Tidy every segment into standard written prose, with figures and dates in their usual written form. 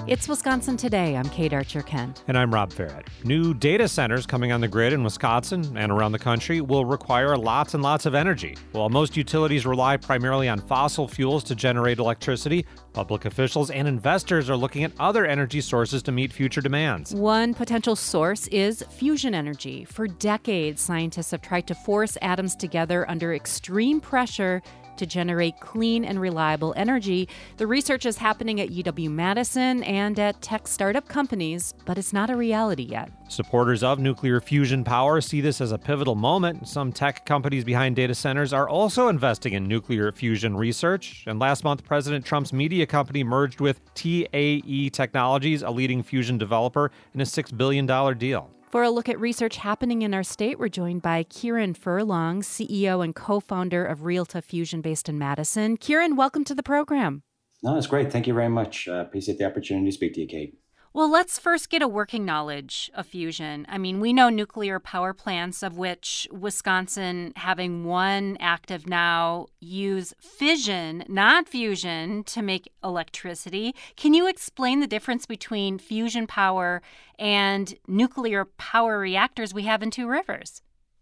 It's Wisconsin Today. I'm Kate Archer-Kent. And I'm Rob Farrett. New data centers coming on the grid in Wisconsin and around the country will require lots and lots of energy. While most utilities rely primarily on fossil fuels to generate electricity, public officials and investors are looking at other energy sources to meet future demands. One potential source is fusion energy. For decades, scientists have tried to force atoms together under extreme pressure to generate clean and reliable energy. The research is happening at UW-Madison and at tech startup companies, but it's not a reality yet. Supporters of nuclear fusion power see this as a pivotal moment. Some tech companies behind data centers are also investing in nuclear fusion research. And last month, President Trump's media company merged with TAE Technologies, a leading fusion developer, in a $6 billion deal. For a look at research happening in our state, we're joined by Kieran Furlong, CEO and co-founder of Realta Fusion based in Madison. Kieran, welcome to the program. No, that's great. Thank you very much. Appreciate the opportunity to speak to you, Kate. Well, let's first get a working knowledge of fusion. I mean, we know nuclear power plants, of which Wisconsin, having one active now, use fission, not fusion, to make electricity. Can you explain the difference between fusion power and nuclear power reactors we have in Two Rivers?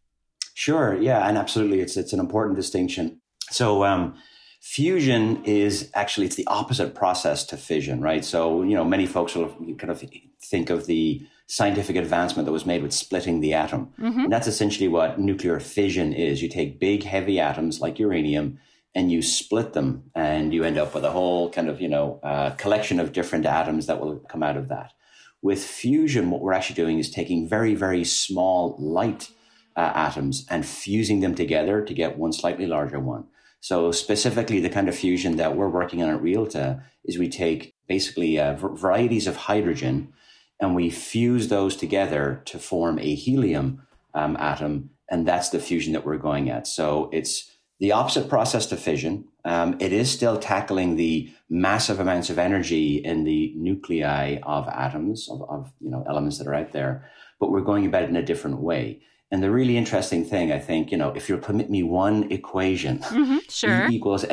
Sure. Yeah, and absolutely. It's an important distinction. So, fusion is actually, it's the opposite process to fission, right? So, many folks will kind of think of the scientific advancement that was made with splitting the atom. Mm-hmm. And that's essentially what nuclear fission is. You take big, heavy atoms like uranium and you split them and you end up with a whole kind of, collection of different atoms that will come out of that. With fusion, what we're actually doing is taking very, very small, light atoms and fusing them together to get one slightly larger one. So specifically, the kind of fusion that we're working on at Realta is we take basically varieties of hydrogen and we fuse those together to form a helium atom. And that's the fusion that we're going at. So it's the opposite process to fission. It is still tackling the massive amounts of energy in the nuclei of atoms, of elements that are out there, but we're going about it in a different way. And the really interesting thing, I think, if you'll permit me one equation, sure. E equals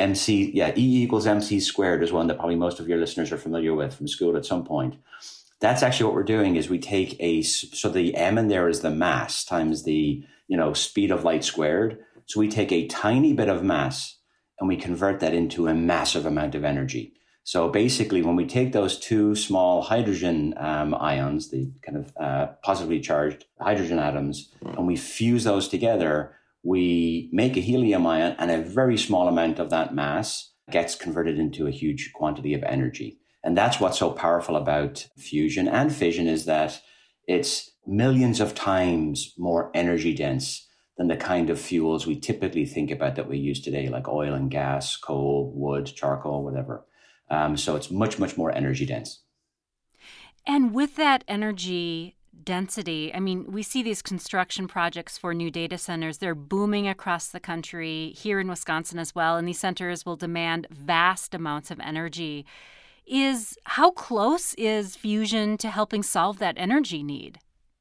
MC squared is one that probably most of your listeners are familiar with from school at some point. That's actually what we're doing is we take so the M in there is the mass times the, speed of light squared. So we take a tiny bit of mass and we convert that into a massive amount of energy. So basically, when we take those two small hydrogen ions, the kind of positively charged hydrogen atoms, and we fuse those together, we make a helium ion, and a very small amount of that mass gets converted into a huge quantity of energy. And that's what's so powerful about fusion and fission is that it's millions of times more energy dense than the kind of fuels we typically think about that we use today, like oil and gas, coal, wood, charcoal, whatever. So it's much, much more energy dense. And with that energy density, I mean, we see these construction projects for new data centers. They're booming across the country, here in Wisconsin as well. And these centers will demand vast amounts of energy. How close is fusion to helping solve that energy need?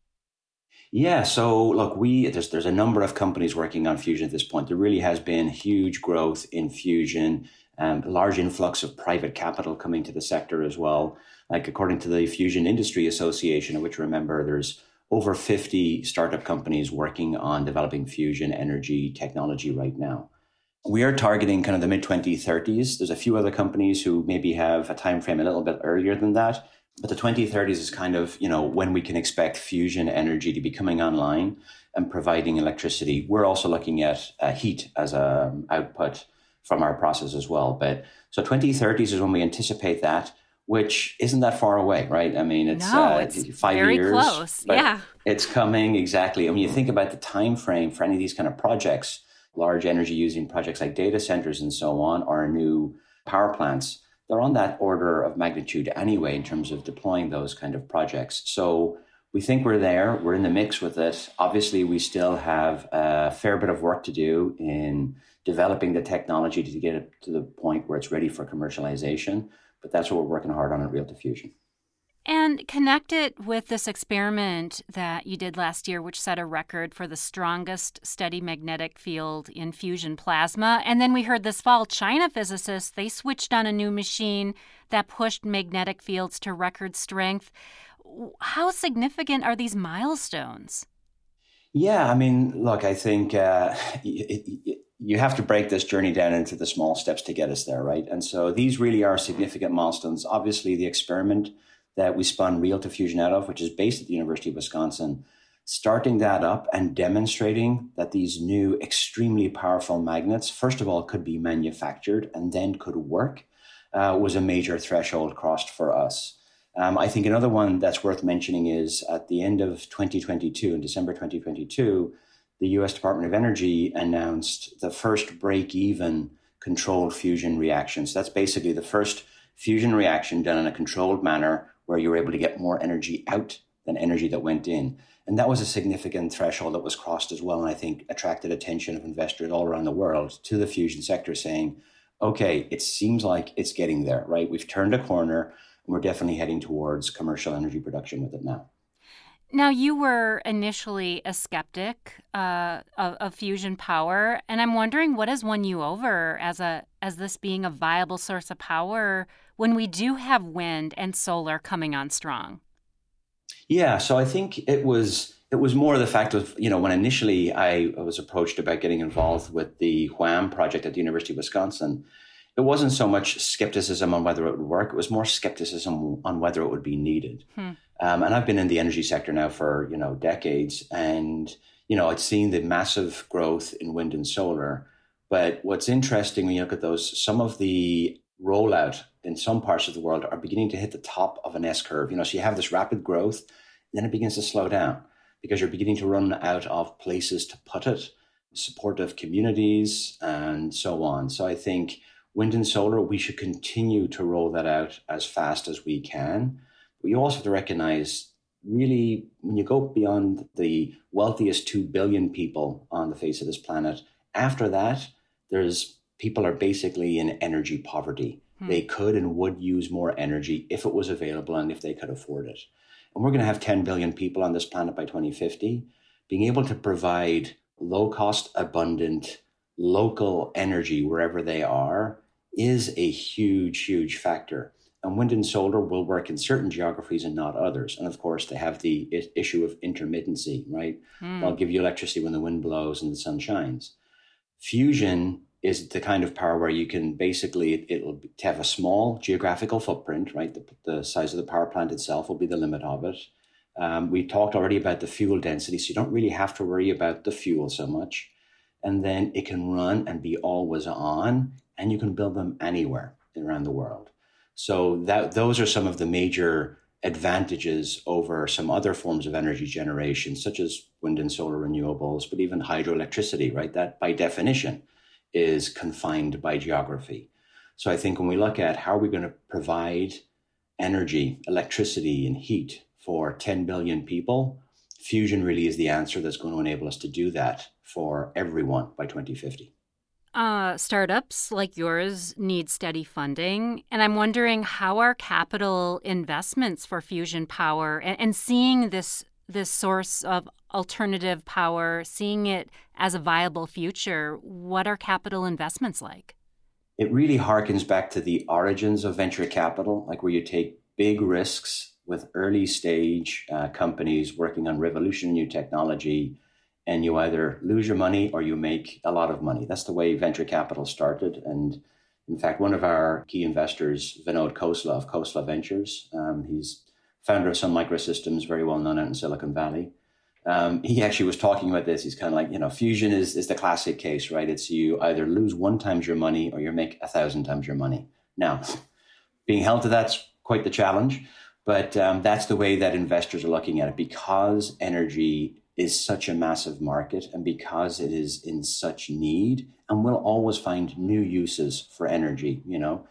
Yeah, so look, there's a number of companies working on fusion at this point. There really has been huge growth in fusion. A large influx of private capital coming to the sector as well. Like according to the Fusion Industry Association, which remember there's over 50 startup companies working on developing fusion energy technology right now. We are targeting kind of the mid-2030s. There's a few other companies who maybe have a time frame a little bit earlier than that. But the 2030s is kind of, when we can expect fusion energy to be coming online and providing electricity. We're also looking at heat as an output from our process as well. But so 2030s is when we anticipate that, which isn't that far away, right? I mean, it's 5 very years. Close. But yeah. It's coming exactly. And when you think about the time frame for any of these kind of projects, large energy using projects like data centers and so on, or new power plants, they're on that order of magnitude anyway in terms of deploying those kind of projects. So we think we're there. We're in the mix with it. Obviously, we still have a fair bit of work to do in developing the technology to get it to the point where it's ready for commercialization. But that's what we're working hard on at Realta Fusion. And connect it with this experiment that you did last year, which set a record for the strongest steady magnetic field in fusion plasma. And then we heard this fall, China physicists, they switched on a new machine that pushed magnetic fields to record strength. How significant are these milestones? Yeah, I mean, look, I think you have to break this journey down into the small steps to get us there, right? And so these really are significant milestones. Obviously, the experiment that we spun Real to Fusion out of, which is based at the University of Wisconsin, starting that up and demonstrating that these new extremely powerful magnets, first of all, could be manufactured and then could work, was a major threshold crossed for us. I think another one that's worth mentioning is at the end of 2022, in December 2022, the US Department of Energy announced the first break-even controlled fusion reaction. So that's basically the first fusion reaction done in a controlled manner where you were able to get more energy out than energy that went in. And that was a significant threshold that was crossed as well, and I think attracted attention of investors all around the world to the fusion sector saying, okay, it seems like it's getting there, right? We've turned a corner, and we're definitely heading towards commercial energy production with it now. Now, you were initially a skeptic of fusion power, and I'm wondering what has won you over as this being a viable source of power when we do have wind and solar coming on strong? Yeah, so I think it was more the fact of, when initially I was approached about getting involved with the WHAM project at the University of Wisconsin, it wasn't so much skepticism on whether it would work, it was more skepticism on whether it would be needed. And I've been in the energy sector now for, decades, and, I'd seen the massive growth in wind and solar. But what's interesting when you look at those, some of the rollout in some parts of the world are beginning to hit the top of an S-curve. So you have this rapid growth, then it begins to slow down because you're beginning to run out of places to put it, supportive communities, and so on. So I think wind and solar, we should continue to roll that out as fast as we can. But you also have to recognize, really, when you go beyond the wealthiest 2 billion people on the face of this planet, after that, people are basically in energy poverty. They could and would use more energy if it was available and if they could afford it. And we're going to have 10 billion people on this planet by 2050. Being able to provide low-cost, abundant, local energy wherever they are is a huge, huge factor. And wind and solar will work in certain geographies and not others. And of course, they have the issue of intermittency, right? They'll give you electricity when the wind blows and the sun shines. Fusion is the kind of power where you can basically, it'll have a small geographical footprint, right? The size of the power plant itself will be the limit of it. We talked already about the fuel density, so you don't really have to worry about the fuel so much. And then it can run and be always on, and you can build them anywhere around the world. So those are some of the major advantages over some other forms of energy generation, such as wind and solar renewables, but even hydroelectricity, right? That by definition is confined by geography. So I think when we look at how are we going to provide energy, electricity, and heat for 10 billion people, fusion really is the answer that's going to enable us to do that for everyone by 2050. Startups like yours need steady funding, and I'm wondering how are capital investments for fusion power and seeing this source of alternative power, seeing it as a viable future, what are capital investments like? It really harkens back to the origins of venture capital, like where you take big risks with early stage companies working on revolutionary new technology, and you either lose your money or you make a lot of money. That's the way venture capital started. And in fact, one of our key investors, Vinod Khosla of Khosla Ventures, he's founder of Sun Microsystems, very well known out in Silicon Valley. He actually was talking about this. He's kind of like, fusion is the classic case, right? It's you either lose 1 times your money or you make 1,000 times your money. Now, being held to that's quite the challenge, but that's the way that investors are looking at it because energy is such a massive market and because it is in such need and will always find new uses for energy.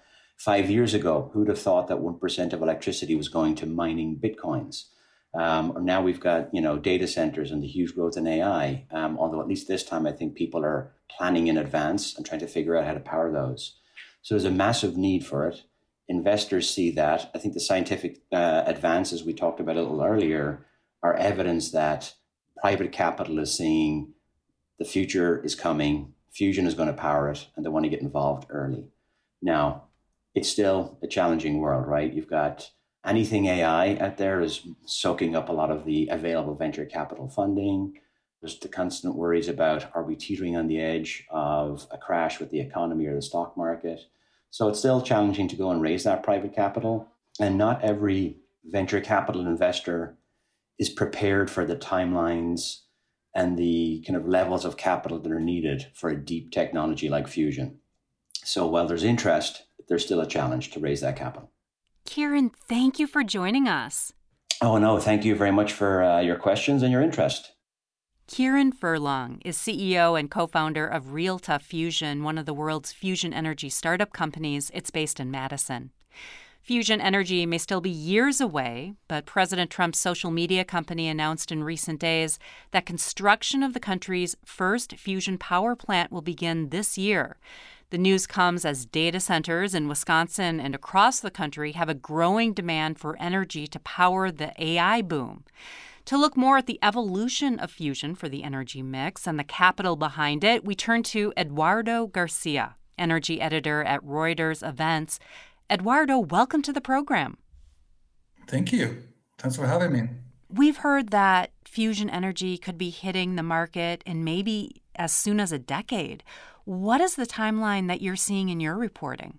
5 years ago, who'd have thought that 1% of electricity was going to mining Bitcoins? Or now we've got, data centers and the huge growth in AI. Although at least this time, I think people are planning in advance and trying to figure out how to power those. So there's a massive need for it. investors see that. I think the scientific advances we talked about a little earlier are evidence that private capital is seeing the future is coming, fusion is going to power it, and they want to get involved early. Now, it's still a challenging world, right? You've got anything AI out there is soaking up a lot of the available venture capital funding. There's the constant worries about, are we teetering on the edge of a crash with the economy or the stock market? So it's still challenging to go and raise that private capital. And not every venture capital investor is prepared for the timelines and the kind of levels of capital that are needed for a deep technology like fusion. So while there's interest, there's still a challenge to raise that capital. Kieran, thank you for joining us. Oh, no, thank you very much for your questions and your interest. Kieran Furlong is CEO and co-founder of Realta Fusion, one of the world's fusion energy startup companies. It's based in Madison. Fusion energy may still be years away, but President Trump's social media company announced in recent days that construction of the country's first fusion power plant will begin this year. The news comes as data centers in Wisconsin and across the country have a growing demand for energy to power the AI boom. To look more at the evolution of fusion for the energy mix and the capital behind it, we turn to Eduardo Garcia, energy editor at Reuters Events. Eduardo, welcome to the program. Thank you. Thanks for having me. We've heard that fusion energy could be hitting the market in maybe as soon as a decade. What is the timeline that you're seeing in your reporting?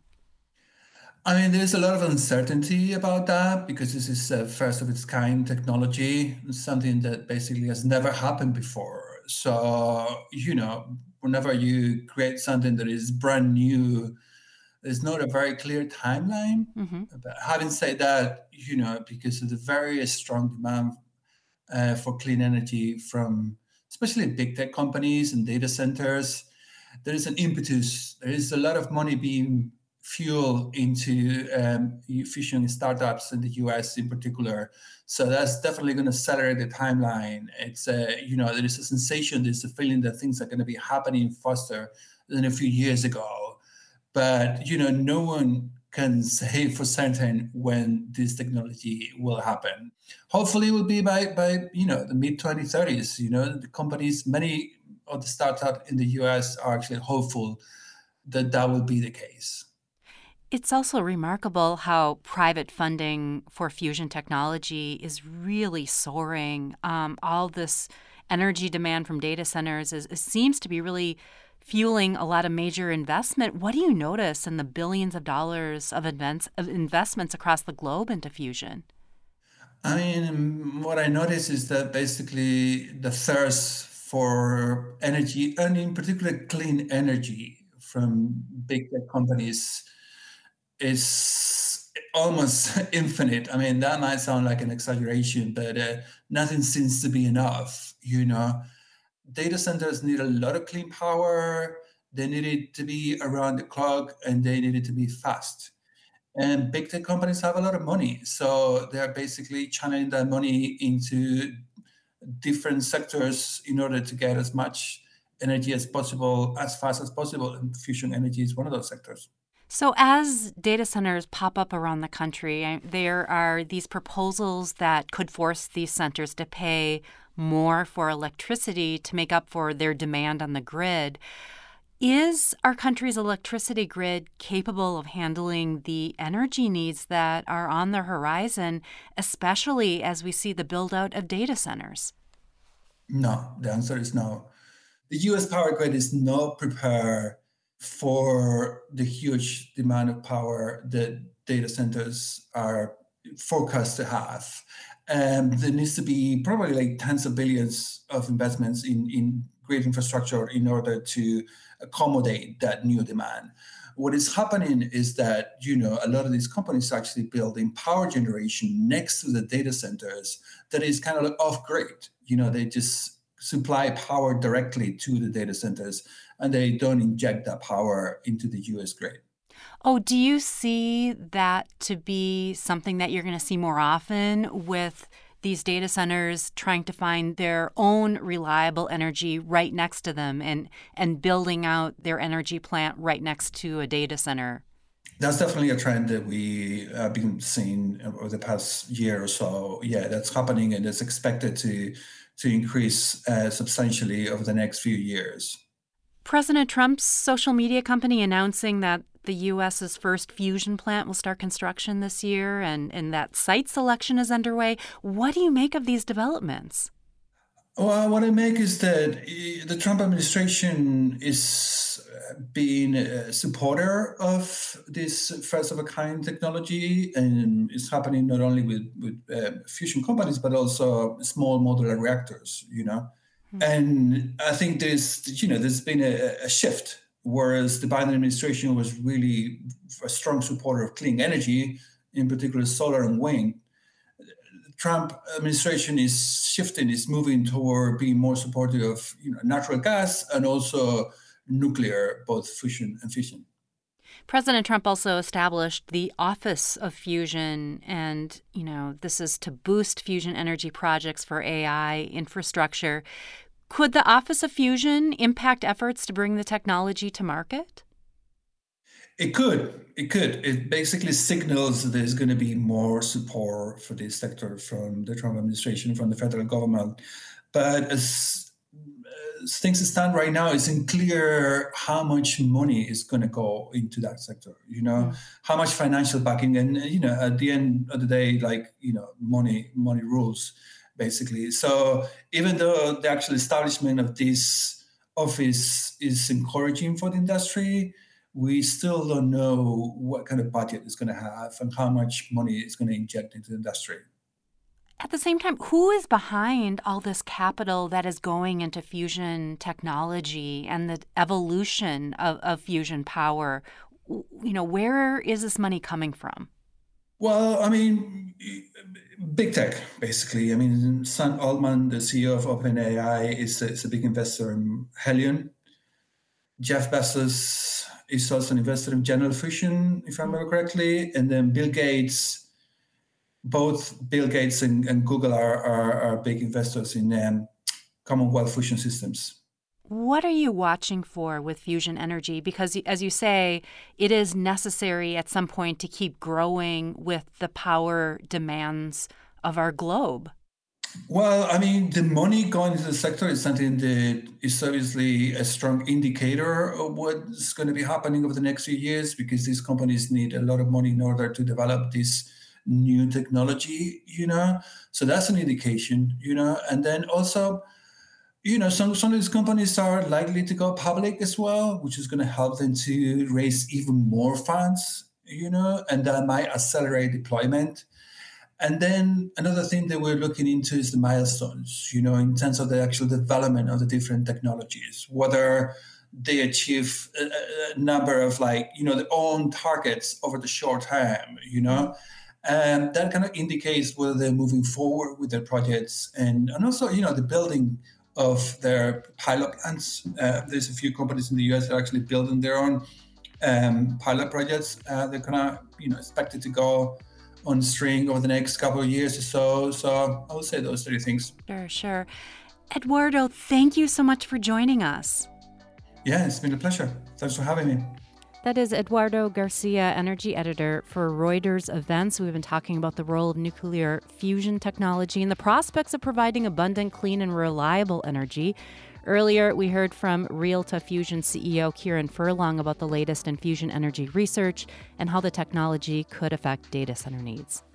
I mean, there's a lot of uncertainty about that because this is a first of its kind technology, something that basically has never happened before. So, whenever you create something that is brand new, there's not a very clear timeline. Mm-hmm. But having said that, because of the very strong demand for clean energy from especially big tech companies and data centers, there is an impetus. There is a lot of money being fueled into fusion startups in the US in particular. So that's definitely going to accelerate the timeline. It's, there is a sensation, there's a feeling that things are going to be happening faster than a few years ago. But, no one can say for certain when this technology will happen. Hopefully it will be by the mid-2030s. The companies, many of the startups in the US are actually hopeful that that will be the case. It's also remarkable how private funding for fusion technology is really soaring. All this energy demand from data centers seems to be really fueling a lot of major investment. What do you notice in the billions of dollars of investments across the globe into fusion? I mean, what I notice is that basically the thirst for energy, and in particular clean energy from big tech companies, is almost infinite. I mean, that might sound like an exaggeration, but nothing seems to be enough, Data centers need a lot of clean power. They need it to be around the clock, and they need it to be fast. And big tech companies have a lot of money, so they're basically channeling that money into different sectors in order to get as much energy as possible, as fast as possible. And fusion energy is one of those sectors. So as data centers pop up around the country, there are these proposals that could force these centers to pay more for electricity to make up for their demand on the grid. Is our country's electricity grid capable of handling the energy needs that are on the horizon, especially as we see the build-out of data centers? No, the answer is no. The U.S. power grid is not prepared for the huge demand of power that data centers are forecast to have. And there needs to be probably like tens of billions of investments in grid infrastructure in order to accommodate that new demand. What is happening is that, a lot of these companies are actually building power generation next to the data centers that is kind of like off-grid. They just supply power directly to the data centers, and they don't inject that power into the U.S. grid. Oh, do you see that to be something that you're going to see more often with these data centers trying to find their own reliable energy right next to them and building out their energy plant right next to a data center? That's definitely a trend that we have been seeing over the past year or so. Yeah, that's happening, and it's expected to increase substantially over the next few years. President Trump's social media company announcing that the U.S.'s first fusion plant will start construction this year and that site selection is underway. What do you make of these developments? Well, what I make is that the Trump administration is being a supporter of this first-of-a-kind technology, and it's happening not only with fusion companies, but also small modular reactors, And I think there's been a shift, whereas the Biden administration was really a strong supporter of clean energy, in particular solar and wind. Trump administration is shifting, is moving toward being more supportive of natural gas and also nuclear, both fusion and fission. President Trump also established the Office of Fusion, and, this is to boost fusion energy projects for AI infrastructure. Could the Office of Fusion impact efforts to bring the technology to market? It could. It basically signals that there's going to be more support for this sector from the Trump administration, from the federal government. But as things stand right now, it's unclear how much money is going to go into that sector, how much financial backing. And, at the end of the day, money rules, basically. So even though the actual establishment of this office is encouraging for the industry, we still don't know what kind of budget it's going to have and how much money it's going to inject into the industry. At the same time, who is behind all this capital that is going into fusion technology and the evolution of fusion power? Where is this money coming from? Well, big tech, basically. Sam Altman, the CEO of OpenAI, is a big investor in Helion. Jeff Bezos is also an investor in General Fusion, if I remember correctly. And then Bill Gates, both Bill Gates and Google are big investors in Commonwealth Fusion Systems. What are you watching for with fusion energy? Because, as you say, it is necessary at some point to keep growing with the power demands of our globe. Well, the money going into the sector is something that is obviously a strong indicator of what's going to be happening over the next few years, because these companies need a lot of money in order to develop this new technology, So that's an indication, And then also, some of these companies are likely to go public as well, which is going to help them to raise even more funds, and that might accelerate deployment. And then another thing that we're looking into is the milestones, in terms of the actual development of the different technologies, whether they achieve a number of their own targets over the short term, and that kind of indicates whether they're moving forward with their projects and also, the building of their pilot plants. There's a few companies in the US that are actually building their own pilot projects. They're kind of, expected to go on string over the next couple of years or so. So I would say those three things. Sure. Eduardo, thank you so much for joining us. Yeah, it's been a pleasure. Thanks for having me. That is Eduardo Garcia, energy editor for Reuters Events. We've been talking about the role of nuclear fusion technology and the prospects of providing abundant, clean, and reliable energy. Earlier, we heard from Realta Fusion CEO Kieran Furlong about the latest in fusion energy research and how the technology could affect data center needs.